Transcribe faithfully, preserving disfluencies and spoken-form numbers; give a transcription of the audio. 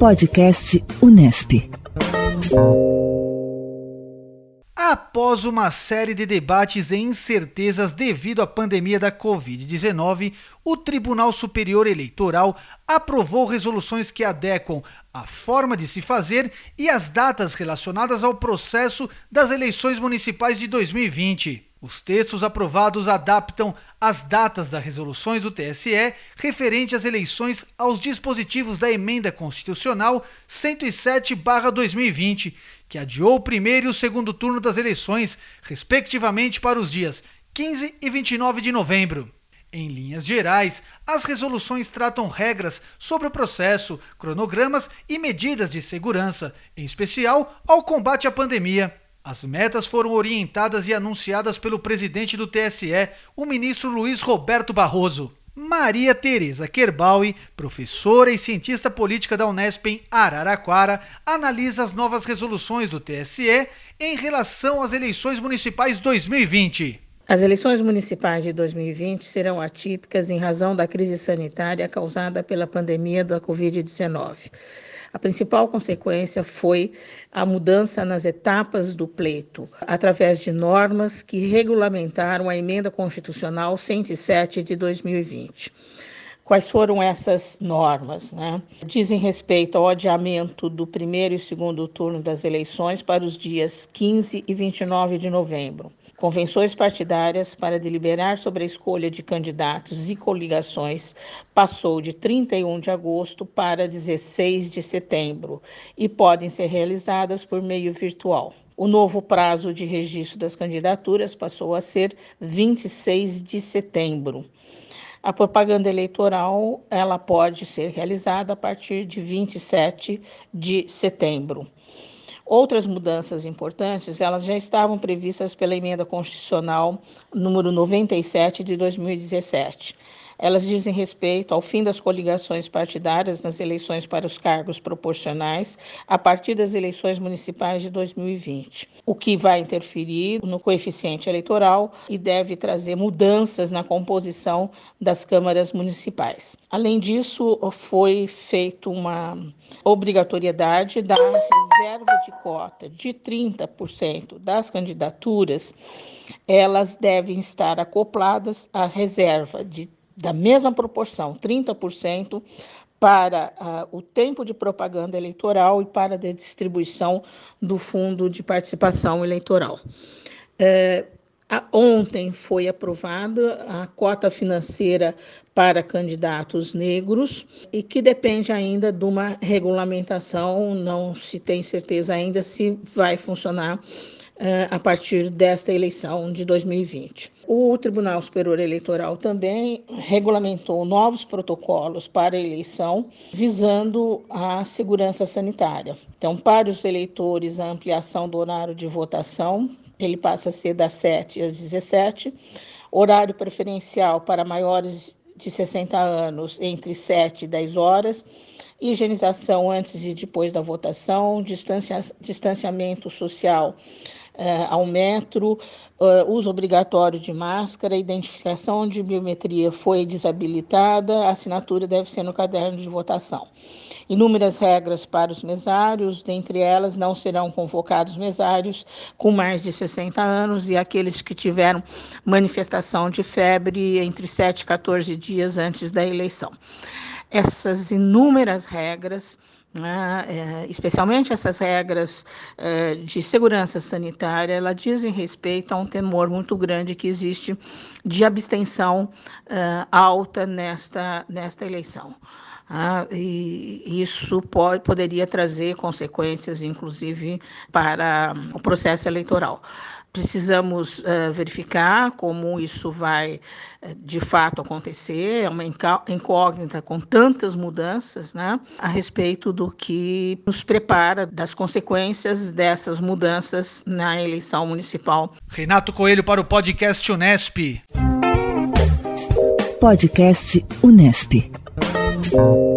Podcast Unesp. Após uma série de debates e incertezas devido à pandemia da covid dezenove, o Tribunal Superior Eleitoral aprovou resoluções que adequam a forma de se fazer e as datas relacionadas ao processo das eleições municipais de dois mil e vinte. Os textos aprovados adaptam as datas das resoluções do T S E referente às eleições aos dispositivos da Emenda Constitucional cento e sete barra dois mil e vinte, que adiou o primeiro e o segundo turno das eleições, respectivamente, para os dias quinze e vinte e nove de novembro. Em linhas gerais, as resoluções tratam regras sobre o processo, cronogramas e medidas de segurança, em especial ao combate à pandemia. As metas foram orientadas e anunciadas pelo presidente do T S E, o ministro Luiz Roberto Barroso. Maria Tereza Kerbaui, professora e cientista política da Unesp em Araraquara, analisa as novas resoluções do T S E em relação às eleições municipais dois mil e vinte. As eleições municipais de dois mil e vinte serão atípicas em razão da crise sanitária causada pela pandemia da covid dezenove. A principal consequência foi a mudança nas etapas do pleito, através de normas que regulamentaram a Emenda Constitucional cento e sete de dois mil e vinte. Quais foram essas normas, né? Dizem respeito ao adiamento do primeiro e segundo turno das eleições para os dias quinze e vinte e nove de novembro. Convenções partidárias para deliberar sobre a escolha de candidatos e coligações passou de trinta e um de agosto para dezesseis de setembro e podem ser realizadas por meio virtual. O novo prazo de registro das candidaturas passou a ser vinte e seis de setembro. A propaganda eleitoral ela pode ser realizada a partir de vinte e sete de setembro. Outras mudanças importantes, elas já estavam previstas pela Emenda Constitucional número noventa e sete de dois mil e dezessete. Elas dizem respeito ao fim das coligações partidárias nas eleições para os cargos proporcionais a partir das eleições municipais de dois mil e vinte, o que vai interferir no coeficiente eleitoral e deve trazer mudanças na composição das câmaras municipais. Além disso, foi feita uma obrigatoriedade da reserva de cota de trinta por cento das candidaturas, elas devem estar acopladas à reserva de da mesma proporção, trinta por cento, para uh, o tempo de propaganda eleitoral e para a distribuição do Fundo de Participação Eleitoral. Uh, a, ontem foi aprovada a cota financeira para candidatos negros e que depende ainda de uma regulamentação, não se tem certeza ainda se vai funcionar a partir desta eleição de dois mil e vinte. O Tribunal Superior Eleitoral também regulamentou novos protocolos para a eleição, visando a segurança sanitária. Então, para os eleitores, a ampliação do horário de votação, ele passa a ser das sete às dezessete, horário preferencial para maiores de sessenta anos entre sete e dez horas, higienização antes e depois da votação, distancia, distanciamento social Uh, ao metro, uh, uso obrigatório de máscara, identificação de biometria foi desabilitada, a assinatura deve ser no caderno de votação. Inúmeras regras para os mesários, dentre elas não serão convocados mesários com mais de sessenta anos e aqueles que tiveram manifestação de febre entre sete e quatorze dias antes da eleição. Essas inúmeras regras, né, é, especialmente essas regras é, de segurança sanitária, elas dizem respeito a um temor muito grande que existe de abstenção é, alta nesta, nesta eleição. Ah, e isso pode, poderia trazer consequências, inclusive, para o processo eleitoral. Precisamos uh, verificar como isso vai, uh, de fato, acontecer. É uma incógnita com tantas mudanças, né, a respeito do que nos prepara das consequências dessas mudanças na eleição municipal. Renato Coelho para o Podcast Unesp. Podcast Unesp.